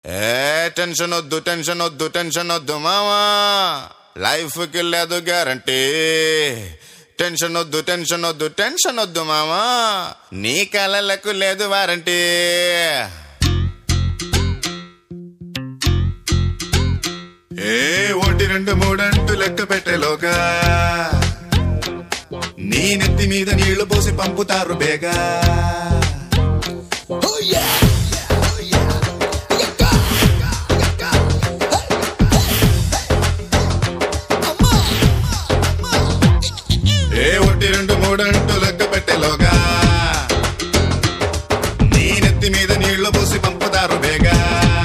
Tension వద్దు మావా, life కి లేదు గ్యారంటీ. టెన్షన్ వద్దు మావా, నీ కలలకు లేదు వారంటీ. ఒకటి రెండు మూడంటూ లెక్క పెట్టేలోగా నీ నెత్తి మీద నీళ్లు పోసి పంపుతారు బేగా. ఒకటి రెండు మూడంటూ లెక్క పెట్టేలోగా నీ నెత్తి మీద నీళ్లు పోసి పంపుతారు బేగా.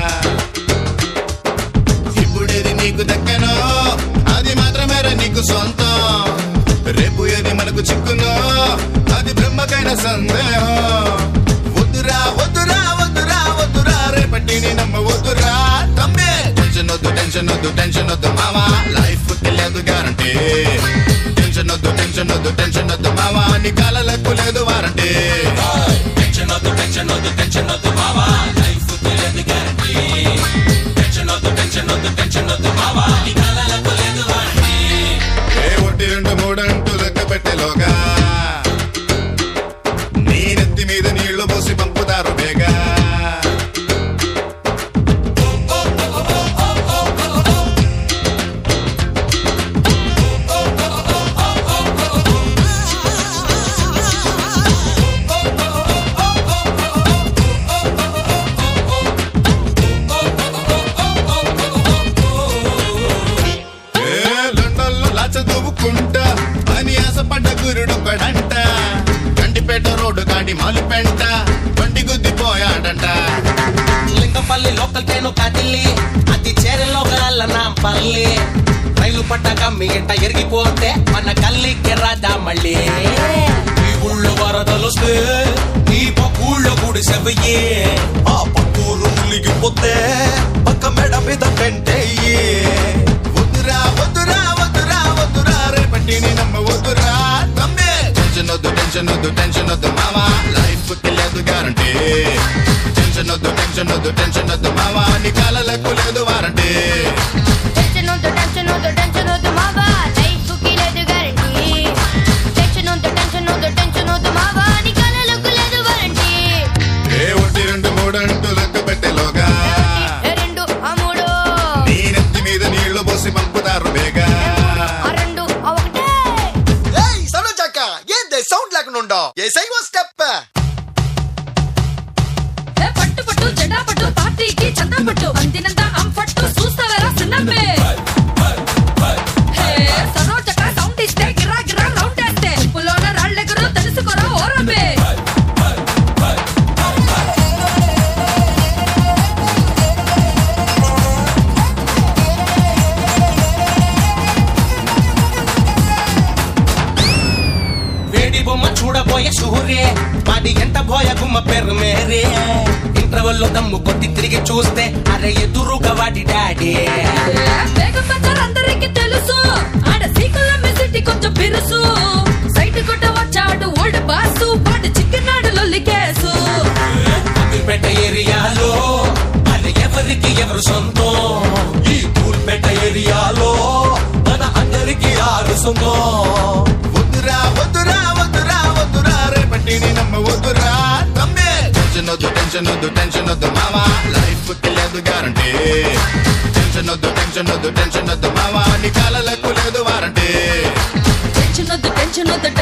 ఇప్పుడేది నీకు దక్కనో అది మాత్రమే నీకు సొంతం. రేపు ఏది మనకు చిక్కునో అది బ్రహ్మకైన సందేహం. వద్దురా వద్దురా వద్దురా వద్దురా రేపటిని నమ్మవద్దురా తమ్మే. టెన్షన్ వద్దు మావా, లైఫ్ కి లేదు గ్యారంటీ. టెన్షన్ వద్దు మావా, నీ కాళ్ళకు లేదు వారంటీ. టెన్షన్ వద్దు మావా, లైఫ్ కి లేదు గ్యారంటీ. టెన్షన్ వద్దు మావా, నీ కాళ్ళకు లేదు వారంటీ. ఒకటి రెండు మూడంటూ లెక్క పెట్టేలోగా నీ నెత్తి మీద నీళ్లు పోసి పంపుతారు బేగా. చదువుకుంటా అని ఆశపడ్డ గురుడొక్కడంట. గండిపేట రోడ్డు కాడి మాలుపెంట బండి గుద్దిపోయాడంట. లింగంపల్లి లోకల్ ట్రైన్ కదిలి అది చేరలోగాల నా పల్లి. రైలు పట్టాక మీ ఇంట ఎరిగిపోతే మన కల్లికి రాదా మళ్ళీ. ఈ ఊళ్ళో వరదలొస్తే ఈ పక్కూళ్ళో గుడి సెవయ్యే. ఆ పక్కూరు ములిగిపోతే పక్క మెడ మీద పెంటయ్యే. వద్దురా వద్దురా వద్దురా వద్దురా రేపటిని నమ్మవద్దురా తమ్మే. టెన్షన్ వద్దు మావా, లైఫ్ కి లేదు గ్యారంటీ. టెన్షన్ వద్దు మావా, నీ కాళ్ళకు లేదు వారంటీ. టెన్షన్ వద్దు మావా, లైఫ్ కి లేదు గ్యారంటీ. టెన్షన్ వద్దు మావా, నీ కాళ్ళకు లేదు వారంటీ. ఒకటి రెండు మూడంటూ లెక్క పెట్టేలోగా రెండు ఆ మూడు నీ నెత్తి మీద నీళ్లు పోసి పంపుతారు బేగా. ఆ రెండు ఆ ఒకటే. సౌండ్ లేకుండా స్టెప్ పట్టు పట్టు జెండా పట్టు పార్టీకి చందా పట్టు అందినంత అంపట్టు చూస్తావరా సిన్నమ్మే. సరోజక సౌండ్ ఇస్తే గిరా గిరా రౌండ్ వేస్తే పులోన రాళ్ళెగురు తెలుసుకోరా ఓరమ్మే. వేడి బొమ్మ చూడబోయే సూర్యే మాది ఎంత బోయ గుమ్మ పేరు మేరే. ఇంటర్వెల్ లో దమ్ము కొట్టి తిరిగి చూస్తే అరే ఎదురుగా వాడి డాడీ. వేగం బజార్ అందరికి తెలుసు ఆడ సీకుల మెసిటీ కొంచెం బిరుసు. సైట్ కొట్ట వచ్చాడు ఓల్డ్ బాసు వాడు చిక్కినాడు లొల్లి కేసు. పేట ఏరియాలో అది ఎవరికి ఎవరు సొంతం. ఈ తూర్పేట ఏరియాలో మన అందరికి ఆరు సొంతం. వద్దురా వద్దురా వద్దురా వద్దురా రేపటిని నమ్మవద్దురా తమ్మే. టెన్షన్ వద్దు మావా, లైఫ్ కి లేదు గ్యారంటీ. టెన్షన్ వద్దు మావా, నీ కాళ్ళకు లేదు వారంటీ. టెన్షన్ వద్దు